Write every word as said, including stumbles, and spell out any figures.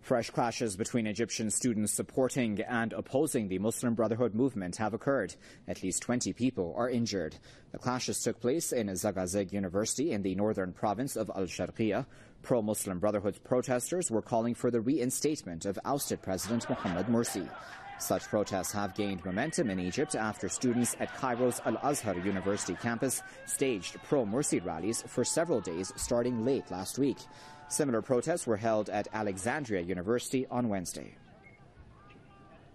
Fresh clashes between Egyptian students supporting and opposing the Muslim Brotherhood movement have occurred. At least twenty people are injured. The clashes took place in Zagazig University in the northern province of Al-Sharqiyya. Pro-Muslim Brotherhood protesters were calling for the reinstatement of ousted President Mohamed Morsi. Such protests have gained momentum in Egypt after students at Cairo's Al-Azhar University campus staged pro-Morsi rallies for several days starting late last week. Similar protests were held at Alexandria University on Wednesday.